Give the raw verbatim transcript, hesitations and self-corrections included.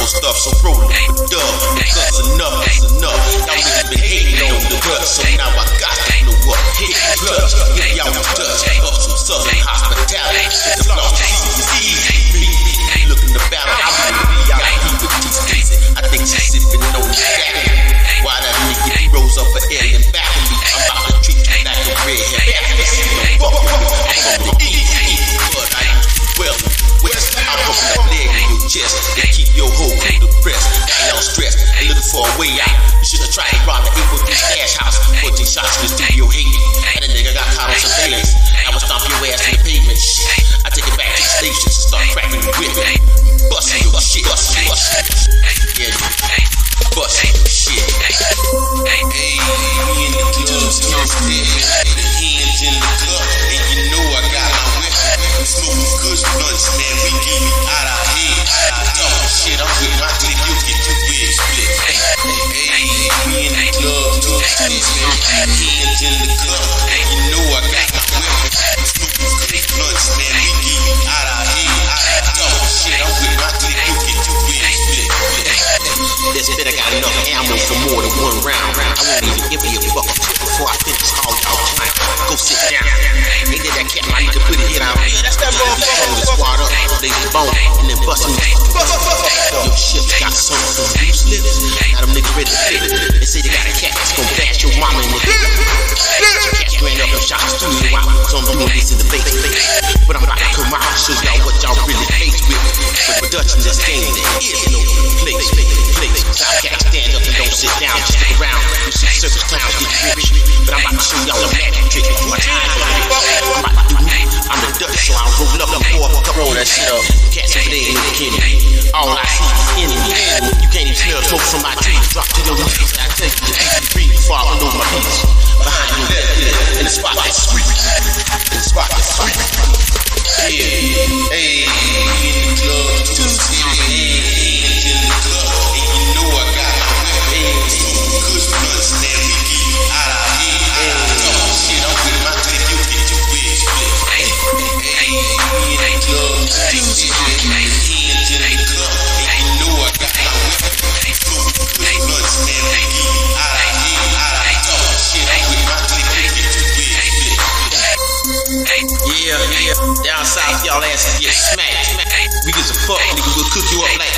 purple stuff, so roll it with dub. Because enough is enough. Y'all niggas been hating on the gut, so now I got to blow up. Hit the clutch, give y'all the touch of some southern hospitality. It's the flow, me, looking to battle, I'm in the V I P with these kids. I think she's sipping on the stack. Why that nigga, he rose up an alien back of me. I'm about to treat you like a redhead. I'm from the east, but I am well west. I'm pumping that leg in your chest and keep your hoe depressed. Now y'all stressed and looking for a way out. You should have tried to rob the April three stash house. fourteen shots in the studio hating. And that nigga got caught on surveillance. I would stomp your ass in the pavement. I take it back to the station and start cracking the whip. Busting your shit, busting, busting. Yeah, busting your shit. Hey, we in the club, still stepping. The hands in the cup, and you know I got my weapon. We smoking good blunts, man. We get out our head. Talk shit, I'm with my clique, you get your wig split. Hey, hey, we in the club, still stepping. Hands in the cup, and you know I got my weapon. We smoking good blunts, man. We get out our head. Talk shit, I'm with my clique, you get your wig split. This bit I got enough ammo for more than one round. I won't even give you a fuck before I finish all y'all time. Go sit down. They did that cat, I need to put it hit out. Yeah, that's that motherfucker. Squad up, lay the bone, and then bust me. Your shit got something from loose lips. Now them niggas ready to flip it. They say they got a cat that's gonna bash your mama in the head. Cats ran up and shot the studio out, so I'm doing this in the face. But I'm about to come out and show y'all what y'all really hate with. But Dutch in this game, there is no place. Place. South cats stand up and don't sit down, just stick around. You see circus clowns get rich, but I'm about to show y'all a magic trick. My time, I'm about to do it. I'm the Dutch, so I'll roll up and pour up a couple of that shit up. Cats over there in the kitchen. All I see is enemy. You can't even smell smoke from my trees. Drop to your knees. I take you to breathe before I unload my piece. Behind you, in the spot that's sweet. In the spot that's sweet. Yeah, hey, in the club, two hands in the club. And you know I got my weapon. Good blunts, man, we get out our head. Talk shit, I'm with my clique, you get your wig split. Hey, hey, we in the club, two hands in the club. And you know I got my weapon. Good blunts, man, we get out our head. Talk shit, I'm with my clique, you get your wig split. Yeah, yeah, down south y'all asses get smacked. We get some fuck, nigga, we'll cook you up like